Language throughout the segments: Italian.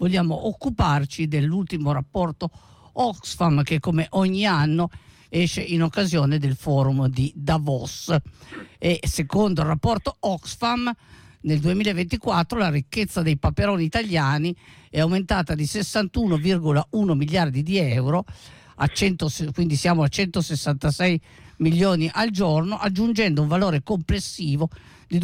vogliamo occuparci dell'ultimo rapporto Oxfam, che come ogni anno esce in occasione del forum di Davos. E secondo il rapporto Oxfam, nel 2024 la ricchezza dei paperoni italiani è aumentata di 61,1 miliardi di euro, quindi siamo a 166 milioni al giorno, aggiungendo un valore complessivo di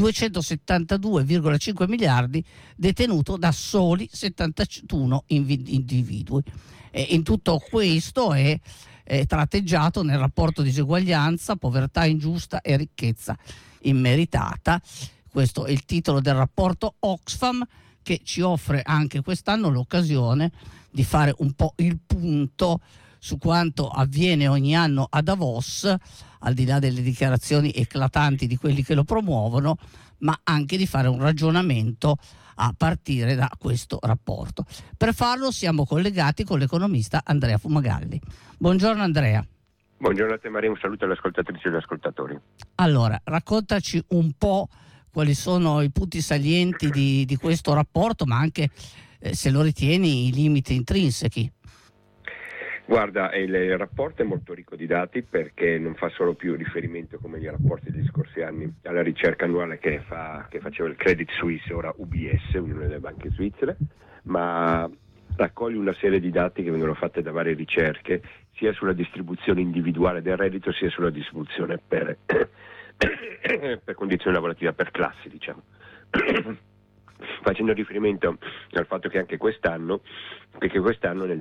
272,5 miliardi detenuto da soli 71 individui. E in tutto questo è tratteggiato nel rapporto diseguaglianza, povertà ingiusta e ricchezza immeritata. Questo è il titolo del rapporto Oxfam, che ci offre anche quest'anno l'occasione di fare un po' il punto su quanto avviene ogni anno a Davos, al di là delle dichiarazioni eclatanti di quelli che lo promuovono, ma anche di fare un ragionamento a partire da questo rapporto. Per farlo siamo collegati con l'economista Andrea Fumagalli. Buongiorno Andrea. Buongiorno a te Maria, un saluto alle ascoltatrici e agli ascoltatori. Allora, raccontaci un po' quali sono i punti salienti di questo rapporto, ma anche, se lo ritieni, i limiti intrinseci. Guarda, il rapporto è molto ricco di dati perché non fa solo più riferimento, come i rapporti degli scorsi anni, alla ricerca annuale che faceva il Credit Suisse, ora UBS, Unione delle Banche Svizzere, ma raccoglie una serie di dati che vengono fatte da varie ricerche, sia sulla distribuzione individuale del reddito, sia sulla distribuzione per condizioni lavorative, per classi, diciamo. Facendo riferimento al fatto che anche quest'anno nel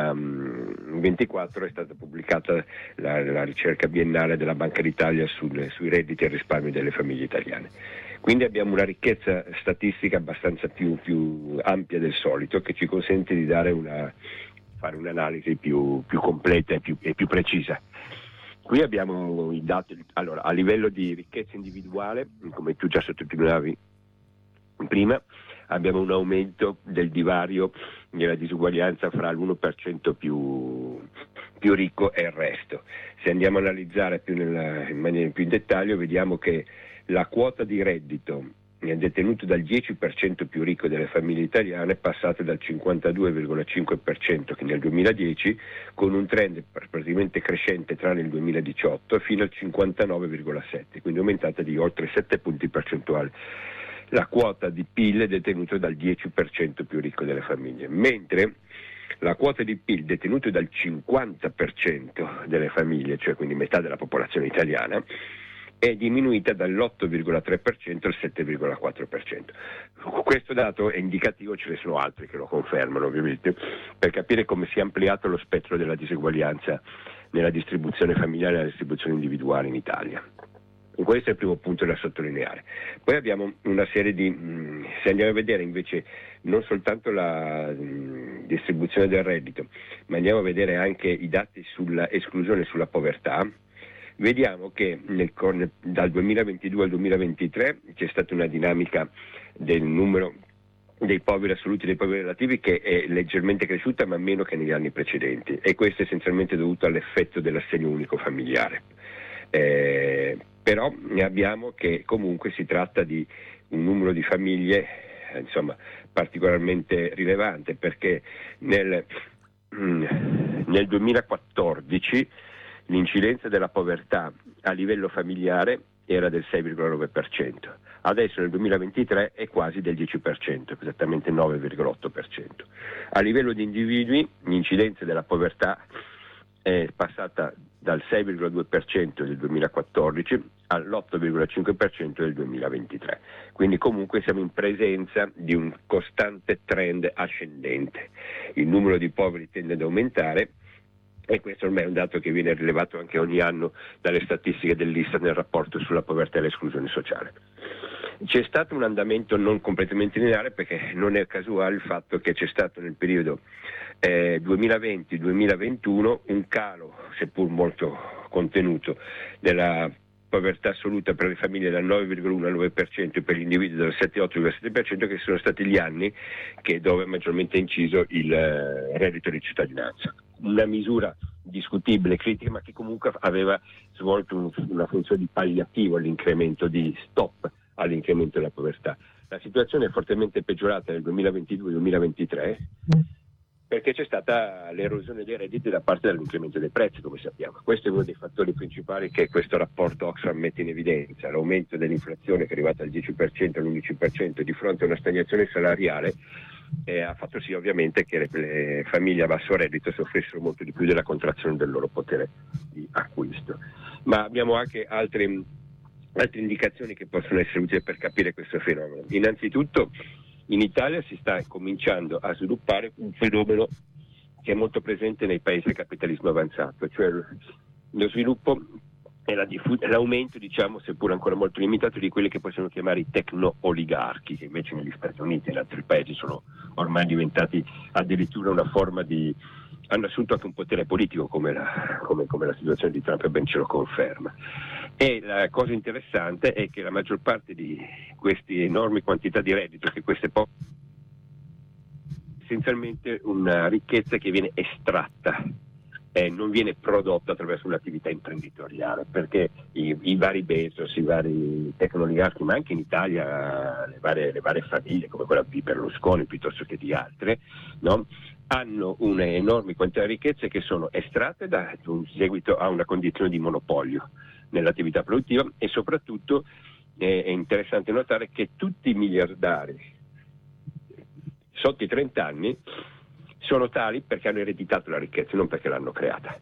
2024 è stata pubblicata la ricerca biennale della Banca d'Italia sui redditi e risparmi delle famiglie italiane. Quindi abbiamo una ricchezza statistica abbastanza più ampia del solito, che ci consente di fare un'analisi più completa e più precisa. Qui abbiamo i dati, allora, a livello di ricchezza individuale, come tu già sottolineavi prima, abbiamo un aumento del divario della disuguaglianza fra l'1% più ricco e il resto. Se andiamo a analizzare in maniera più in dettaglio, vediamo che la quota di reddito detenuto dal 10% più ricco delle famiglie italiane è passata dal 52,5% che nel 2010, con un trend praticamente crescente tranne il 2018, fino al 59,7%, quindi aumentata di oltre 7 punti percentuali la quota di PIL detenuto dal 10% più ricco delle famiglie, mentre la quota di PIL detenuto dal 50% delle famiglie, cioè quindi metà della popolazione italiana, è diminuita dall'8,3% al 7,4%. Questo dato è indicativo, ce ne sono altri che lo confermano ovviamente, per capire come si è ampliato lo spettro della diseguaglianza nella distribuzione familiare e nella distribuzione individuale in Italia. Questo è il primo punto da sottolineare. Poi abbiamo una serie se andiamo a vedere invece non soltanto la distribuzione del reddito, ma andiamo a vedere anche i dati sulla esclusione e sulla povertà, vediamo che dal 2022 al 2023 c'è stata una dinamica del numero dei poveri assoluti e dei poveri relativi che è leggermente cresciuta, ma meno che negli anni precedenti, e questo è essenzialmente dovuto all'effetto dell'assegno unico familiare. Però abbiamo che comunque si tratta di un numero di famiglie particolarmente rilevante, perché nel 2014 l'incidenza della povertà a livello familiare era del 6,9%, adesso nel 2023 è quasi del 10%, esattamente 9,8%. A livello di individui l'incidenza della povertà è passata dal 6,2% del 2014 all'8,5% del 2023. Quindi comunque siamo in presenza di un costante trend ascendente. Il numero di poveri tende ad aumentare, e questo ormai è un dato che viene rilevato anche ogni anno dalle statistiche dell'Istat nel rapporto sulla povertà e l'esclusione sociale. C'è stato un andamento non completamente lineare, perché non è casuale il fatto che c'è stato nel periodo 2020-2021 un calo, seppur molto contenuto, della povertà assoluta per le famiglie dal 9,1 al 9% e per gli individui dal 7,8,7%, che sono stati gli anni dove maggiormente è inciso il reddito di cittadinanza. Una misura discutibile, critica, ma che comunque aveva svolto una funzione di palliativo all'incremento, di stop all'incremento della povertà. La situazione è fortemente peggiorata nel 2022-2023 perché c'è stata l'erosione dei redditi da parte dell'incremento dei prezzi, come sappiamo. Questo è uno dei fattori principali che questo rapporto Oxfam mette in evidenza, l'aumento dell'inflazione che è arrivata al 10%, all'11% di fronte a una stagnazione salariale ha fatto sì ovviamente che le famiglie a basso reddito soffrissero molto di più della contrazione del loro potere di acquisto. Ma abbiamo anche altre indicazioni che possono essere utili per capire questo fenomeno. Innanzitutto in Italia si sta cominciando a sviluppare un fenomeno che è molto presente nei paesi del capitalismo avanzato, cioè lo sviluppo e l'aumento, diciamo, seppur ancora molto limitato, di quelli che possiamo chiamare i tecno-oligarchi, che invece negli Stati Uniti e in altri paesi sono ormai diventati addirittura una forma hanno assunto anche un potere politico, come la situazione di Trump ben ce lo conferma. E la cosa interessante è che la maggior parte di queste enormi quantità di reddito che queste essenzialmente una ricchezza che viene estratta, non viene prodotta attraverso un'attività imprenditoriale, perché i vari Bezos, i vari tecno-oligarchi, ma anche in Italia le varie famiglie come quella di Berlusconi piuttosto che di altre, no? Hanno un'enorme quantità di ricchezze che sono estratte in seguito a una condizione di monopolio nell'attività produttiva, e soprattutto è interessante notare che tutti i miliardari sotto i 30 anni sono tali perché hanno ereditato la ricchezza, non perché l'hanno creata.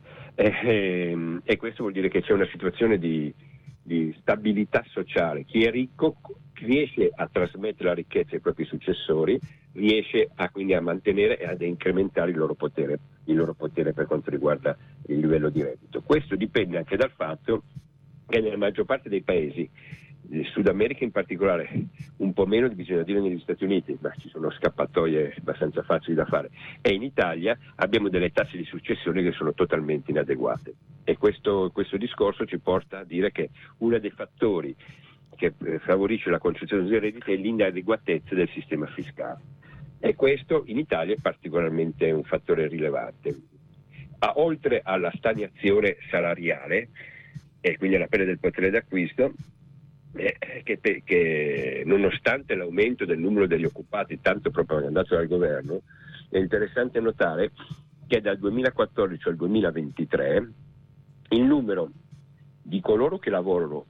E questo vuol dire che c'è una situazione di stabilità sociale. Chi è ricco riesce a trasmettere la ricchezza ai propri successori, riesce quindi a mantenere e ad incrementare il loro potere per quanto riguarda il livello di reddito. Questo dipende anche dal fatto che nella maggior parte dei paesi, Sud America in particolare, un po' meno bisogna dire negli Stati Uniti, ma ci sono scappatoie abbastanza facili da fare, e in Italia abbiamo delle tasse di successione che sono totalmente inadeguate, e questo discorso ci porta a dire che uno dei fattori che favorisce la concezione dei redditi è l'inadeguatezza del sistema fiscale, e questo in Italia è particolarmente un fattore rilevante. Oltre alla stagnazione salariale e quindi alla perdita del potere d'acquisto, che nonostante l'aumento del numero degli occupati tanto propagandato dal governo, è interessante notare che dal 2014 al 2023 il numero di coloro che lavorano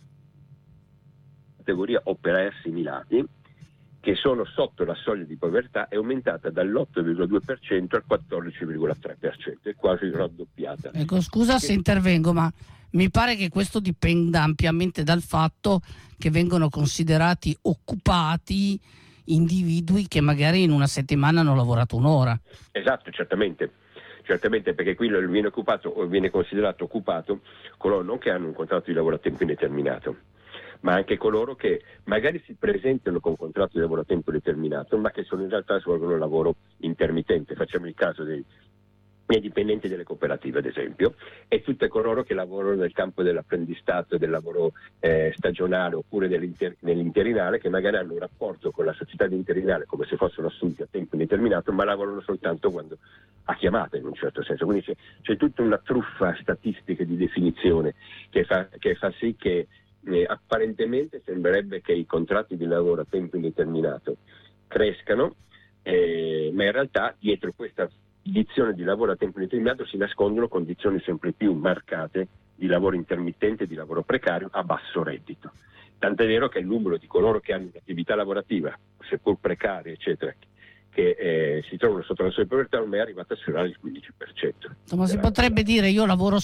in categoria operai assimilati, che sono sotto la soglia di povertà, è aumentata dall'8,2% al 14,3%, è quasi raddoppiata. Ecco, scusa se intervengo, ma mi pare che questo dipenda ampiamente dal fatto che vengono considerati occupati individui che magari in una settimana hanno lavorato un'ora. Esatto, certamente, perché qui viene occupato o viene considerato occupato coloro non che hanno un contratto di lavoro a tempo indeterminato, ma anche coloro che magari si presentano con contratto di lavoro a tempo determinato, ma che in realtà svolgono lavoro intermittente. Facciamo il caso dei dipendenti delle cooperative, ad esempio, e tutte coloro che lavorano nel campo dell'apprendistato, del lavoro stagionale oppure nell'interinale, che magari hanno un rapporto con la società di interinale come se fossero assunti a tempo indeterminato, ma lavorano soltanto quando a chiamata, in un certo senso. Quindi c'è tutta una truffa statistica di definizione che fa sì che apparentemente sembrerebbe che i contratti di lavoro a tempo indeterminato crescano, ma in realtà dietro questa condizione di lavoro a tempo indeterminato si nascondono condizioni sempre più marcate di lavoro intermittente, di lavoro precario a basso reddito. Tant'è vero che il numero di coloro che hanno un'attività lavorativa, seppur precaria, eccetera, che si trovano sotto la soglia di povertà, ormai è arrivata a sfiorare il 15%. Insomma, si potrebbe dire io lavoro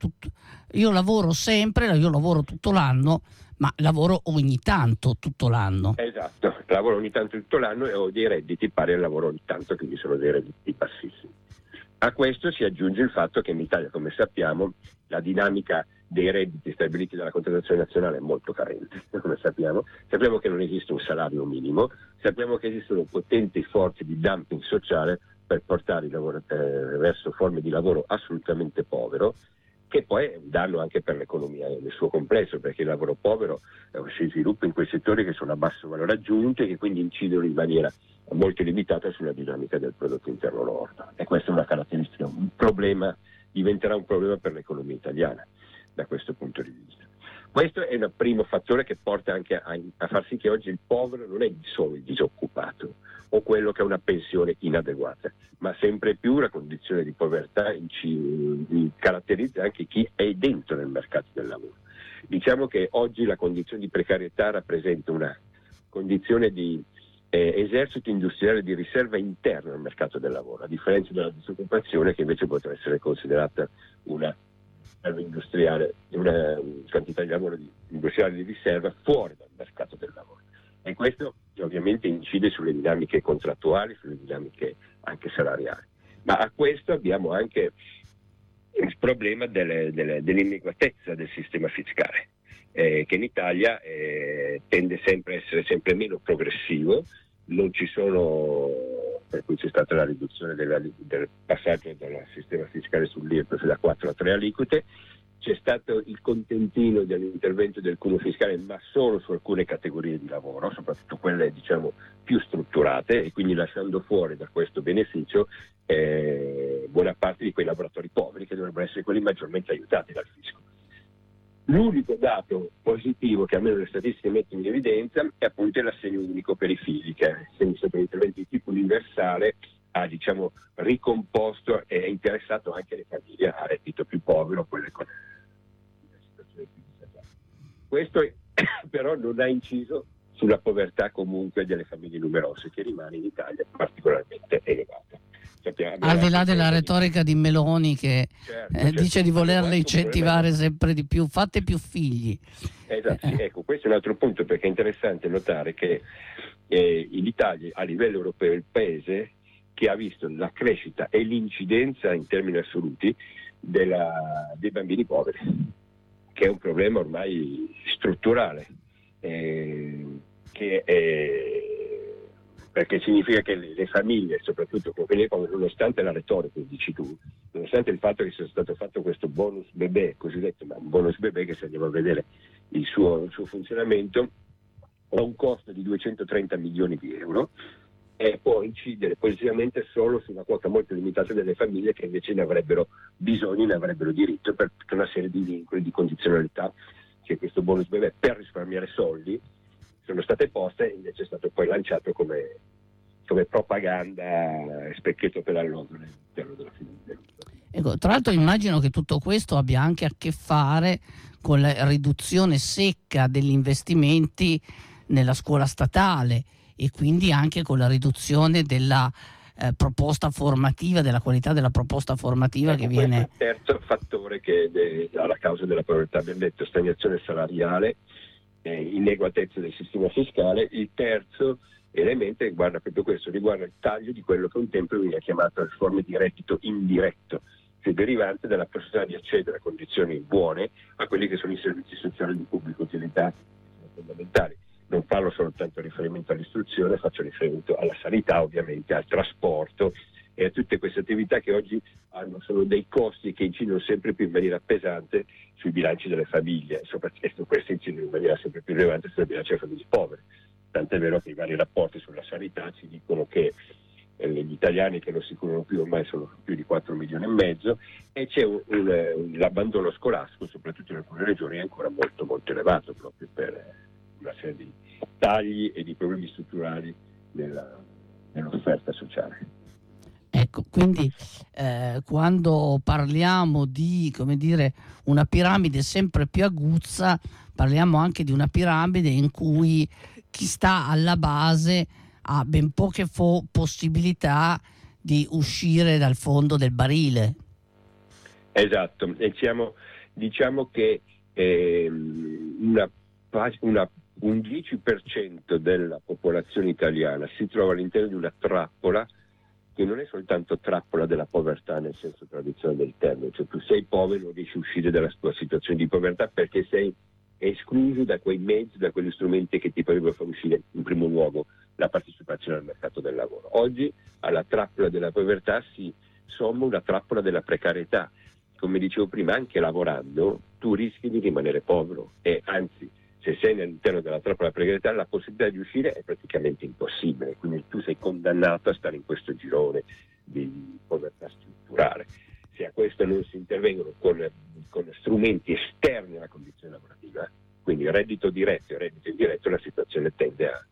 tutto l'anno, ma lavoro ogni tanto tutto l'anno. Esatto, lavoro ogni tanto tutto l'anno e ho dei redditi pari al lavoro ogni tanto, quindi sono dei redditi bassissimi. A questo si aggiunge il fatto che in Italia, come sappiamo, la dinamica dei redditi stabiliti dalla contrattazione nazionale è molto carente, come sappiamo che non esiste un salario minimo, sappiamo che esistono potenti forze di dumping sociale per portare il lavoro verso forme di lavoro assolutamente povero, che poi è un danno anche per l'economia nel suo complesso, perché il lavoro povero si sviluppa in quei settori che sono a basso valore aggiunto e che quindi incidono in maniera molto limitata sulla dinamica del prodotto interno lordo. E questa è una caratteristica, diventerà un problema per l'economia italiana da questo punto di vista. Questo è un primo fattore che porta anche a far sì che oggi il povero non è solo il disoccupato o quello che ha una pensione inadeguata, ma sempre più la condizione di povertà caratterizza anche chi è dentro nel mercato del lavoro. Diciamo che oggi la condizione di precarietà rappresenta una condizione di esercito industriale di riserva interna al mercato del lavoro, a differenza della disoccupazione che invece potrà essere considerata una industriale, una quantità di lavoro industriale di riserva fuori dal mercato del lavoro, e questo ovviamente incide sulle dinamiche contrattuali, sulle dinamiche anche salariali. Ma a questo abbiamo anche il problema dell'inadeguatezza del sistema fiscale, che in Italia tende sempre a essere sempre meno progressivo. Non ci sono, per cui c'è stata la riduzione del passaggio dal sistema fiscale sull'IRPEF da 4 a 3 aliquote, c'è stato il contentino dell'intervento del cuneo fiscale, ma solo su alcune categorie di lavoro, soprattutto quelle diciamo più strutturate, e quindi lasciando fuori da questo beneficio buona parte di quei lavoratori poveri che dovrebbero essere quelli maggiormente aiutati dal fisco. L'unico dato positivo che almeno le statistiche mettono in evidenza è appunto l'assegno unico per i figli, che essendo stato un intervento di tipo universale ha diciamo ricomposto e è interessato anche le famiglie a reddito più povero, quelle con una situazione più disagiata. Questo però non ha inciso sulla povertà comunque delle famiglie numerose, che rimane in Italia particolarmente elevata. Al di là della retorica di Meloni che dice di volerle incentivare sempre di più, fate più figli. Esatto, sì, ecco, questo è un altro punto, perché è interessante notare che l'Italia a livello europeo è il paese che ha visto la crescita e l'incidenza in termini assoluti dei bambini poveri, che è un problema ormai strutturale, perché significa che le famiglie, soprattutto con quelli poveri, nonostante la retorica che dici tu, nonostante il fatto che sia stato fatto questo bonus bebè, cosiddetto, ma un bonus bebè che se andiamo a vedere il suo funzionamento ha un costo di 230 milioni di euro e può incidere positivamente solo su una quota molto limitata delle famiglie che invece ne avrebbero bisogno, ne avrebbero diritto, per tutta una serie di vincoli, di condizionalità che questo bonus bebè per risparmiare soldi sono state poste, e invece è stato poi lanciato come propaganda e specchietto per all'ordine all'interno della famiglia. Ecco, tra l'altro immagino che tutto questo abbia anche a che fare con la riduzione secca degli investimenti nella scuola statale e quindi anche con la riduzione della proposta formativa, della qualità della proposta formativa, ecco, che viene... Questo è il terzo fattore che ha la causa della povertà. Abbiamo detto stagnazione salariale, inadeguatezza del sistema fiscale. Il terzo elemento riguarda proprio questo, riguarda il taglio di quello che un tempo veniva chiamato le forme di reddito indiretto, cioè derivante dalla possibilità di accedere a condizioni buone a quelli che sono i servizi sociali di pubblica utilità, che sono fondamentali. Non parlo soltanto riferimento all'istruzione, faccio riferimento alla sanità, ovviamente, al trasporto e a tutte queste attività che oggi sono dei costi che incidono sempre più in maniera pesante sui bilanci delle famiglie, soprattutto questi incidono in maniera sempre più rilevante sui bilanci delle famiglie povere. Tant'è vero che i vari rapporti sulla sanità ci dicono che gli italiani che non si curano più ormai sono più di 4 milioni e mezzo, e c'è l'abbandono scolastico, soprattutto in alcune regioni, è ancora molto molto elevato, proprio per una serie di tagli e di problemi strutturali nell'offerta sociale. Ecco, quindi quando parliamo di, come dire, una piramide sempre più aguzza, parliamo anche di una piramide in cui chi sta alla base ha ben poche possibilità di uscire dal fondo del barile. Esatto, e diciamo che un 10% della popolazione italiana si trova all'interno di una trappola che non è soltanto trappola della povertà nel senso tradizionale del termine, cioè tu sei povero e non riesci a uscire dalla tua situazione di povertà perché sei escluso da quei mezzi, da quegli strumenti che ti potrebbero far uscire in primo luogo la partecipazione al mercato del lavoro. Oggi alla trappola della povertà si somma una trappola della precarietà. Come dicevo prima, anche lavorando tu rischi di rimanere povero e anzi, se sei all'interno della trappola della precarietà, la possibilità di uscire è praticamente impossibile, quindi tu sei condannato a stare in questo girone di povertà strutturale. Se a questo non si intervengono con strumenti esterni alla condizione lavorativa, reddito diretto e reddito indiretto la situazione tende a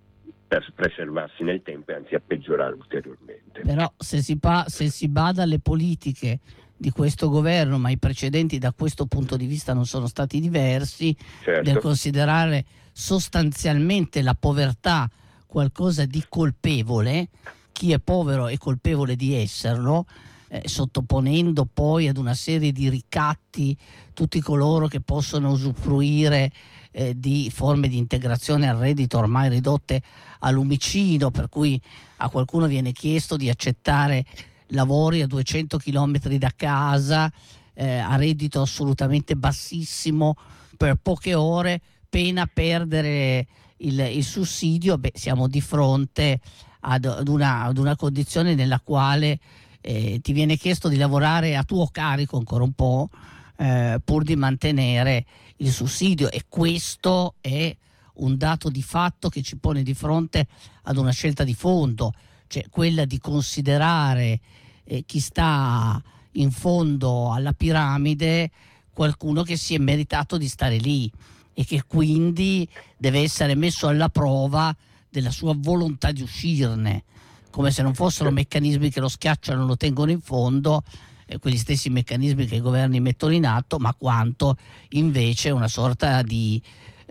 preservarsi nel tempo e anzi a peggiorare ulteriormente. Però se si bada alle politiche di questo governo, ma i precedenti da questo punto di vista non sono stati diversi, Certo. nel considerare sostanzialmente la povertà qualcosa di colpevole, chi è povero è colpevole di esserlo, sottoponendo poi ad una serie di ricatti tutti coloro che possono usufruire di forme di integrazione al reddito ormai ridotte a lumicino, per cui a qualcuno viene chiesto di accettare lavori a 200 chilometri da casa a reddito assolutamente bassissimo per poche ore, pena perdere il sussidio. Siamo di fronte ad una condizione nella quale ti viene chiesto di lavorare a tuo carico ancora un po' pur di mantenere il sussidio, e questo è un dato di fatto che ci pone di fronte ad una scelta di fondo, cioè quella di considerare chi sta in fondo alla piramide qualcuno che si è meritato di stare lì e che quindi deve essere messo alla prova della sua volontà di uscirne, come se non fossero meccanismi che lo schiacciano, lo tengono in fondo, quegli stessi meccanismi che i governi mettono in atto, ma quanto invece una sorta di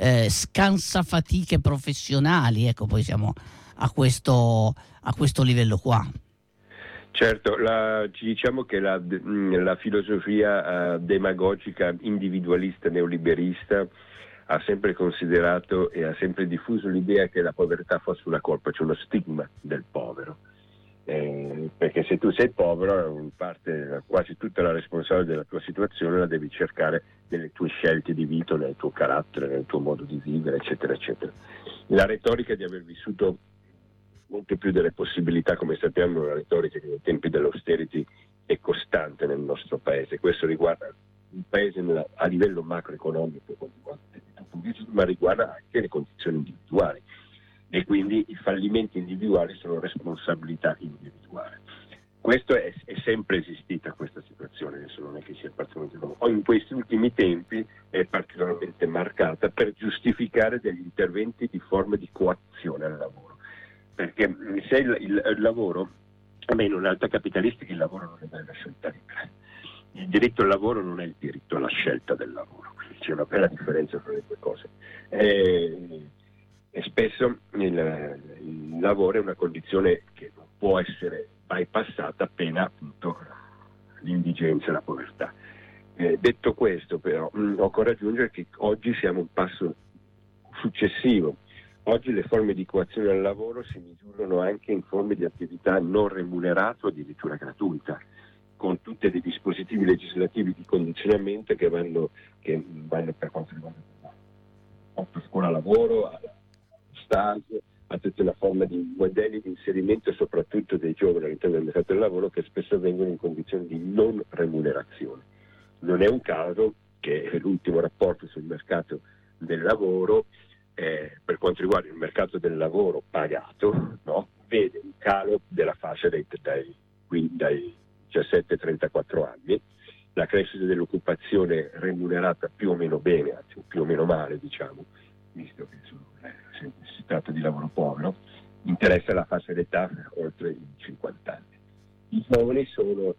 scansafatiche professionali. Ecco, poi siamo a questo livello qua. Certo, diciamo che la filosofia demagogica, individualista, neoliberista ha sempre considerato e ha sempre diffuso l'idea che la povertà fosse una colpa, cioè uno stigma del povero. Perché se tu sei povero, in parte quasi tutta la responsabilità della tua situazione la devi cercare nelle tue scelte di vita, nel tuo carattere, nel tuo modo di vivere, eccetera, eccetera. La retorica di aver vissuto molto più delle possibilità, come sappiamo, una retorica che nei tempi dell'austerity è costante nel nostro paese. Questo riguarda il paese a livello macroeconomico, ma riguarda anche le condizioni individuali. E quindi i fallimenti individuali sono responsabilità individuale. Questo è sempre esistita, questa situazione, adesso non è che sia particolarmente nuova. In questi ultimi tempi è particolarmente marcata per giustificare degli interventi di forme di coazione al lavoro. Perché se il lavoro, in una realtà capitalistica il lavoro non è una scelta libera. Il diritto al lavoro non è il diritto alla scelta del lavoro, quindi c'è una bella differenza tra le due cose. E spesso il lavoro è una condizione che non può essere bypassata appena appunto l'indigenza e la povertà. Detto questo, però, occorre aggiungere che oggi siamo un passo successivo. Oggi le forme di coazione al lavoro si misurano anche in forme di attività non remunerata o addirittura gratuita, con tutti dei dispositivi legislativi di condizionamento che vanno per quanto riguarda scuola lavoro, stage, a tutta una forma di modelli di inserimento soprattutto dei giovani all'interno del mercato del lavoro, che spesso avvengono in condizioni di non remunerazione. Non è un caso che l'ultimo rapporto sul mercato del lavoro, per quanto riguarda il mercato del lavoro pagato, no, vede un calo della fascia dai 17 ai 34 anni, la crescita dell'occupazione remunerata più o meno bene, anzi più o meno male, diciamo, visto che si tratta di lavoro povero, interessa la fascia d'età oltre i 50 anni. I giovani sono,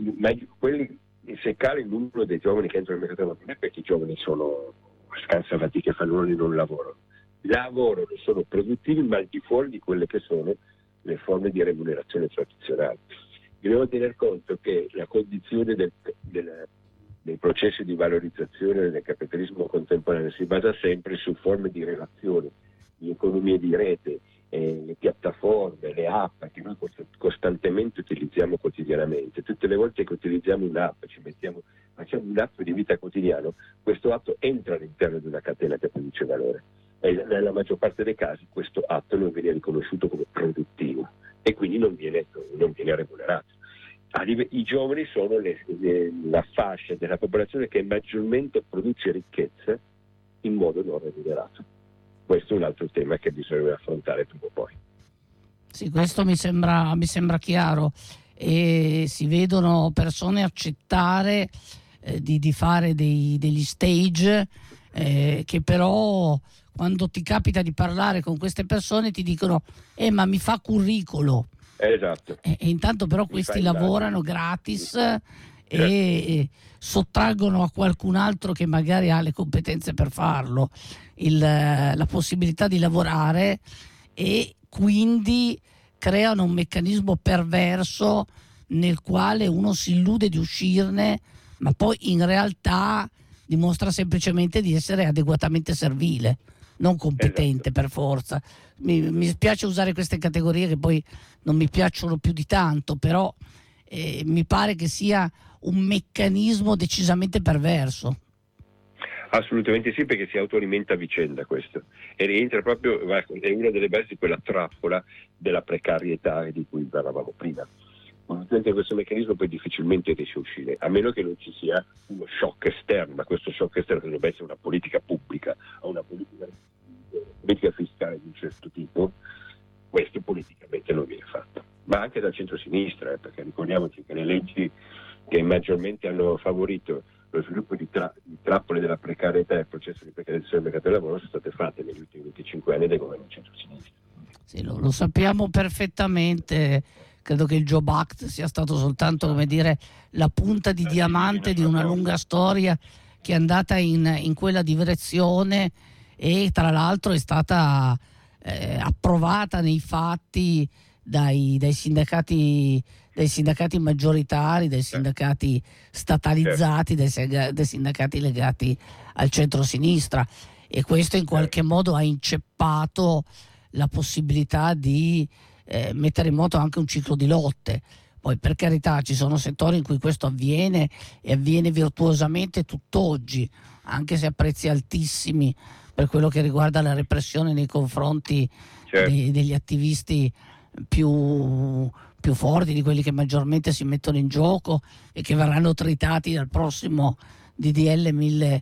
se cala il numero dei giovani che entrano nel mercato del lavoro, non è perché i giovani sono scansati che fanno e non lavorano, sono produttivi, ma al di fuori di quelle che sono le forme di remunerazione tradizionali. Dobbiamo tener conto che la condizione dei processi di valorizzazione del capitalismo contemporaneo si basa sempre su forme di relazioni, di economie di rete, le piattaforme, le app che noi costantemente utilizziamo quotidianamente. Tutte le volte che utilizziamo un'app, facciamo un atto di vita quotidiano, questo atto entra all'interno di una catena che produce valore. E nella maggior parte dei casi questo atto non viene riconosciuto come produttivo e quindi non viene remunerato. I giovani sono la fascia della popolazione che maggiormente produce ricchezza in modo non remunerato. Questo è un altro tema che bisogna affrontare prima o poi. Sì, questo mi sembra chiaro, e si vedono persone accettare di fare degli stage che però quando ti capita di parlare con queste persone ti dicono ma mi fa curricolo. Esatto. E intanto però questi lavorano gratis e sottraggono a qualcun altro che magari ha le competenze per farlo la possibilità di lavorare, e quindi creano un meccanismo perverso nel quale uno si illude di uscirne, ma poi in realtà dimostra semplicemente di essere adeguatamente servile, non competente per forza. Mi spiace usare queste categorie che poi non mi piacciono più di tanto, però mi pare che sia un meccanismo decisamente perverso. Assolutamente sì, perché si autoalimenta a vicenda questo, e rientra proprio, è una delle basi di quella trappola della precarietà di cui parlavamo prima. Quando entra in questo meccanismo poi difficilmente riesce a uscire, a meno che non ci sia uno shock esterno, ma questo shock esterno dovrebbe essere una politica pubblica o una politica fiscale di un certo tipo. Questo politicamente non viene fatto, ma anche dal centro-sinistra, perché ricordiamoci che le leggi che maggiormente hanno favorito lo sviluppo di trappole della precarietà e il processo di precarizzazione del mercato del lavoro sono state fatte negli ultimi 25 anni dai governi centro-sinistra. Sì, lo sappiamo perfettamente. Credo che il Job Act sia stato soltanto, come dire, la punta di diamante di una lunga storia che è andata in quella direzione, e tra l'altro è stata approvata nei fatti dai sindacati maggioritari, dai sindacati statalizzati, dai sindacati legati al centro-sinistra, e questo in qualche modo ha inceppato la possibilità di mettere in moto anche un ciclo di lotte. Poi, per carità, ci sono settori in cui questo avviene, e avviene virtuosamente tutt'oggi, anche se a prezzi altissimi, per quello che riguarda la repressione nei confronti degli attivisti più forti, di quelli che maggiormente si mettono in gioco e che verranno tritati dal prossimo DDL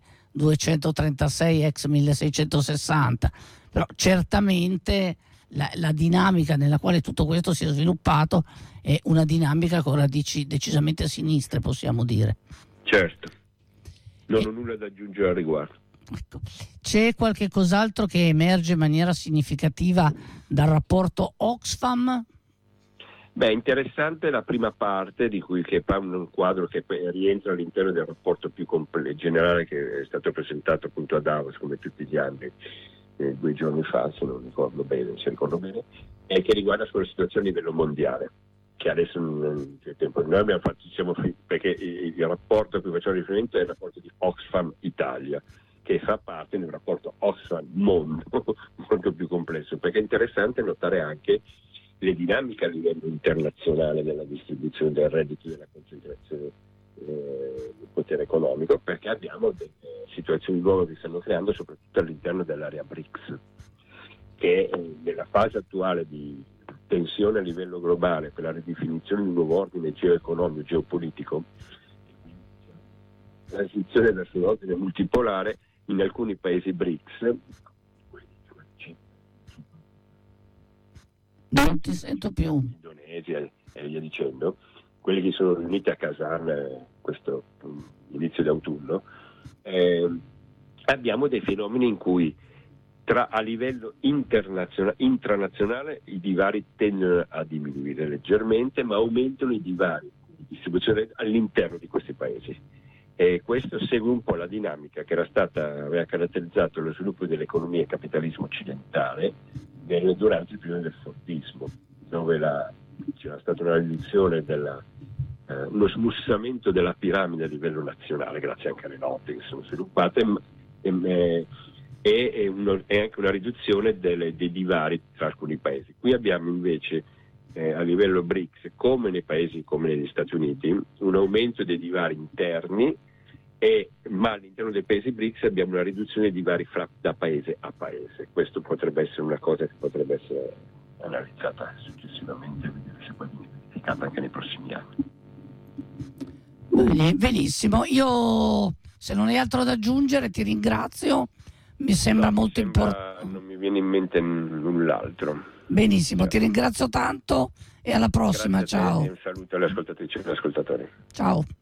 1236 ex 1660. Però certamente la dinamica nella quale tutto questo si è sviluppato è una dinamica con radici decisamente sinistre, possiamo dire. Certo, non ho nulla da aggiungere al riguardo. Ecco. C'è qualche cos'altro che emerge in maniera significativa dal rapporto Oxfam? Beh, interessante la prima parte di cui che fa un quadro che rientra all'interno del rapporto più generale che è stato presentato appunto a Davos, come tutti gli anni, 2 giorni fa, se ricordo bene, e che riguarda sulla situazione a livello mondiale, che adesso non c'è tempo. Noi abbiamo fatto, perché il rapporto a cui facciamo riferimento è il rapporto di Oxfam Italia, che fa parte del rapporto Oxfam Mondo, molto più complesso, perché è interessante notare anche le dinamiche a livello internazionale della distribuzione del reddito e della concentrazione del potere economico, perché abbiamo delle situazioni nuove che stanno creando soprattutto all'interno dell'area BRICS, che nella fase attuale di tensione a livello globale per la ridefinizione di un nuovo ordine geoeconomico, geopolitico, transizione verso un ordine multipolare in alcuni paesi BRICS. Non ti sento più. Indonesia e via dicendo, quelli che sono riuniti a Kazan questo inizio di autunno, abbiamo dei fenomeni in cui a livello intranazionale i divari tendono a diminuire leggermente, ma aumentano i divari di distribuzione all'interno di questi paesi. E questo segue un po' la dinamica che aveva caratterizzato lo sviluppo dell'economia e capitalismo occidentale durante il periodo del Fordismo, dove c'era stata una riduzione uno smussamento della piramide a livello nazionale, grazie anche alle lotte che sono sviluppate, e anche una riduzione dei divari tra alcuni paesi. Qui abbiamo invece a livello BRICS, come nei paesi come negli Stati Uniti, un aumento dei divari interni, ma all'interno dei paesi BRICS abbiamo una riduzione dei divari da paese a paese. Questo potrebbe essere una cosa che potrebbe essere analizzata successivamente, vedere se poi viene verificata anche nei prossimi anni. Benissimo, io se non hai altro da aggiungere ti ringrazio, mi sembra molto importante. Non mi viene in mente null'altro. Benissimo, ti ringrazio tanto e alla prossima. Grazie, ciao. E un saluto alle ascoltatrici e agli ascoltatori. Ciao.